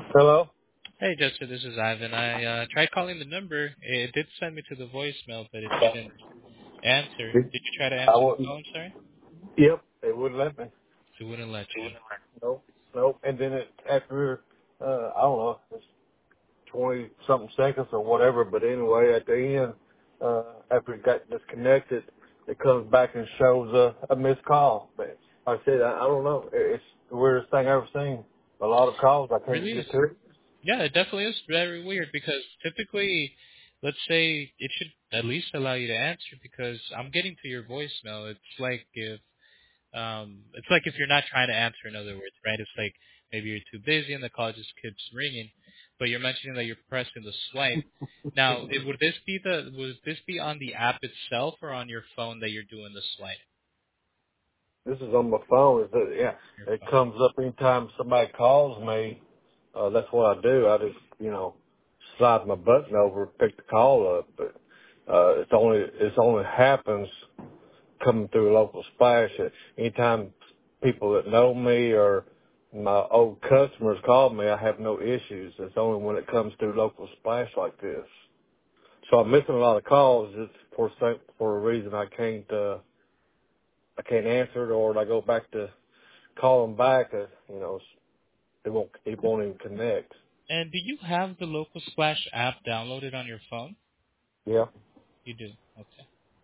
Hello? Hey, Jessica, this is Ivan. I tried calling the number. It did send me to the voicemail, but it didn't answer. Did you try to I answer the wouldn't. phone, sorry? Yep, it wouldn't let me. It wouldn't let you. Nope, nope. And then after, I don't know, it's 20 something seconds or whatever, but anyway, at the end, after it got disconnected, it comes back and shows a missed call. But like I said, I don't know. It's the weirdest thing I've ever seen. A lot of calls, I can't Really is. get to it. Yeah, it definitely is very weird because typically, let's say it should at least allow you to answer because I'm getting to your voicemail. It's like if you're not trying to answer, in other words, right? It's like maybe you're too busy and the call just keeps ringing, but you're mentioning that you're pressing the swipe. Now, would this be on the app itself or on your phone that you're doing the swipe? This is on my phone. Yeah, Your it phone. comes up anytime somebody calls me. That's what I do. I just, slide my button over, pick the call up. But it's only happens coming through local splash. Anytime people that know me or my old customers call me, I have no issues. It's only when it comes through local splash like this. So I'm missing a lot of calls just for a reason I can't answer it, or I go back to call them back. It won't even connect. And do you have the Local Splash app downloaded on your phone? Yeah. You do. Okay.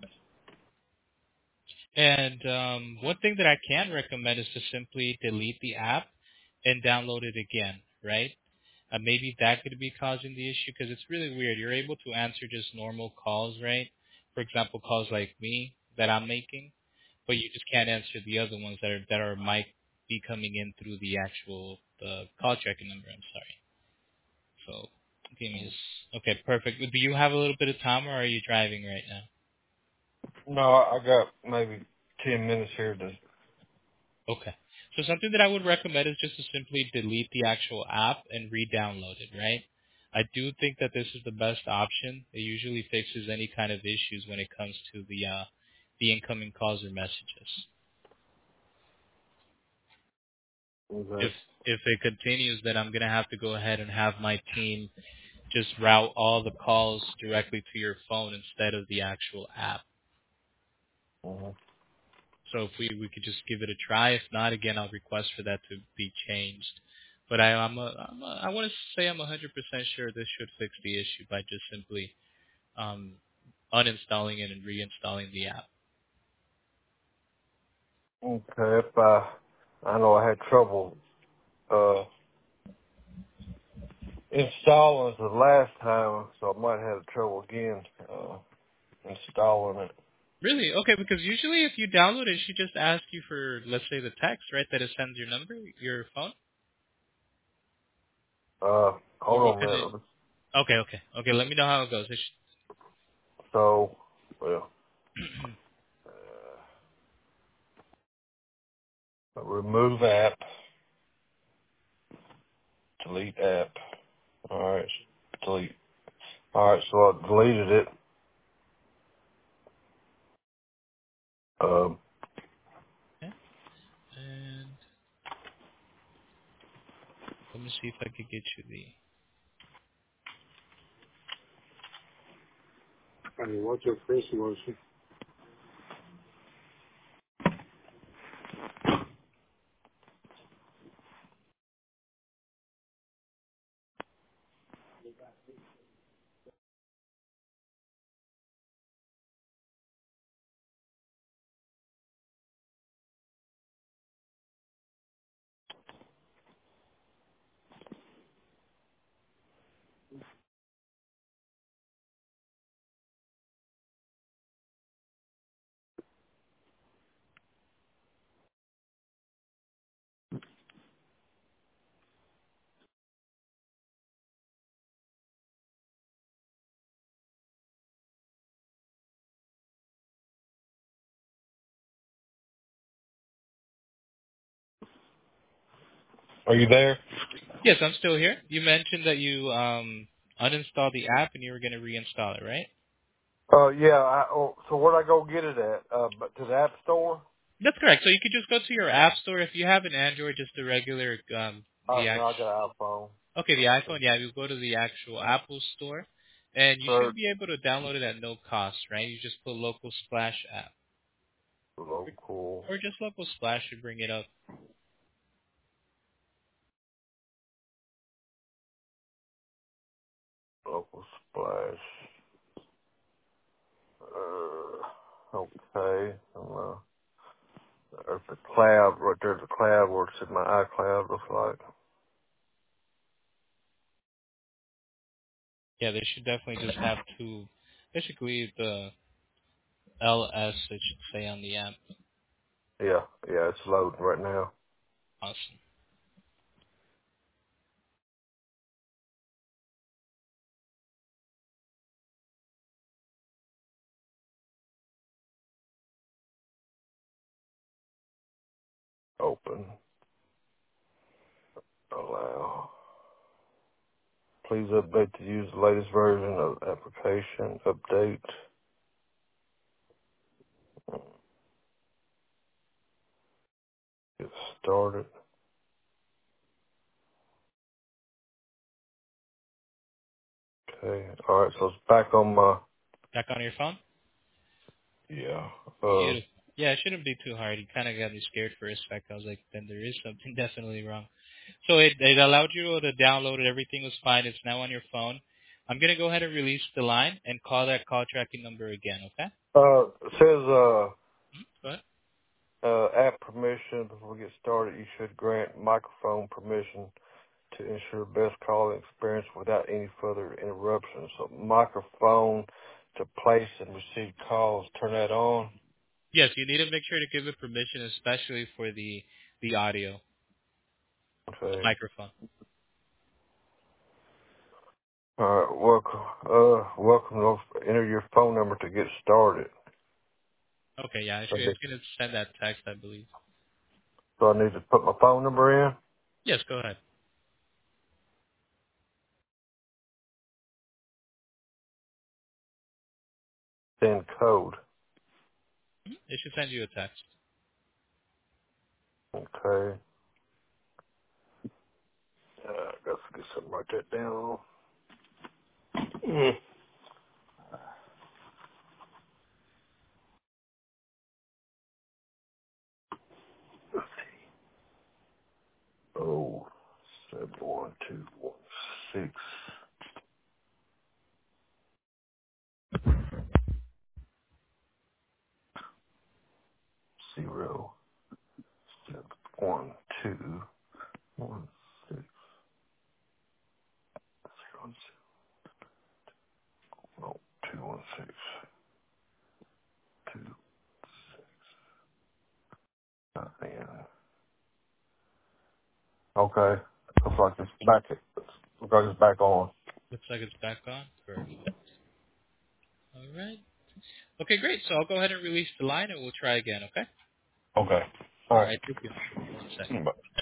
And one thing that I can recommend is to simply delete the app and download it again, right? Maybe that could be causing the issue because it's really weird. You're able to answer just normal calls, right? For example, calls like me that I'm making, but you just can't answer the other ones that might be coming in through the actual call tracking number. I'm sorry. So give me this. Okay, perfect. Do you have a little bit of time, or are you driving right now? No, I got maybe 10 minutes here to. Okay. So something that I would recommend is just to simply delete the actual app and re-download it, right? I do think that this is the best option. It usually fixes any kind of issues when it comes to the incoming calls or messages. If Okay. if it continues, then I'm gonna have to go ahead and have my team just route all the calls directly to your phone instead of the actual app. Mhm. So if we could just give it a try. If not, again, I'll request for that to be changed. But I want to say I'm 100% sure this should fix the issue by just simply um, uninstalling it and reinstalling the app. Okay. If I know I had trouble uh installing it the last time, so I might have trouble again installing it. Really? Okay, because usually if you download it, it should just ask you for, let's say, the text, right, that it sends your number, your phone. Hold Or on a could it? minute. Okay. Let me know how it goes. So, well, remove app, delete app. All right, delete. All right, so I deleted it. Um, Okay. And let me see if I could get you the. I mean, what's your face emotion? Are you there? Yes, I'm still here. You mentioned that you uninstalled the app and you were going to reinstall it, right? Yeah. So where'd I go get it at? But to the app store? That's correct. So you could just go to your app store if you have an Android, just the regular the No, act. I got an iPhone. Okay, the iPhone, yeah, you go to the actual Apple store, and you Search should be able to download it at no cost, right? You just put Local Splash app, local, or just Local Splash should bring it up. local splash. Okay. There's a cloud, right there's a cloud where it's in my iCloud, looks like. Yeah, they should definitely just have to, basically the LS, it should say on the app. Yeah, it's loading right now. Awesome. Open. Allow. Please update to use the latest version of application. Update. Get started. Okay. Alright, so it's back on my, Back on your phone? yeah. Beautiful. Yeah, it shouldn't be too hard. You kind of got me scared for a sec. I was like, then there is something definitely wrong. So it allowed you to download it. Everything was fine. It's now on your phone. I'm going to go ahead and release the line and call that call tracking number again, okay? It says, Go ahead. app permission. Before we get started, you should grant microphone permission to ensure best calling experience without any further interruptions. So microphone to place and receive calls, turn that on. Yes, you need to make sure to give it permission, especially for the audio, the Okay. microphone. All right. Welcome. Enter your phone number to get started. Okay, yeah, it's Okay. going to send that text, I believe. So I need to put my phone number in, Yes, go ahead. then code. It should send you a text. Okay. I got to get something, write that down. Mm. Oh, 71216 Oh, 216 Okay. Looks like it's back. Looks like it's back on. Looks like it's back on. Perfect. All right. Okay, great. So I'll go ahead and release the line, and we'll try again, okay? Okay. All All right, thank you. One sec. right. Bye.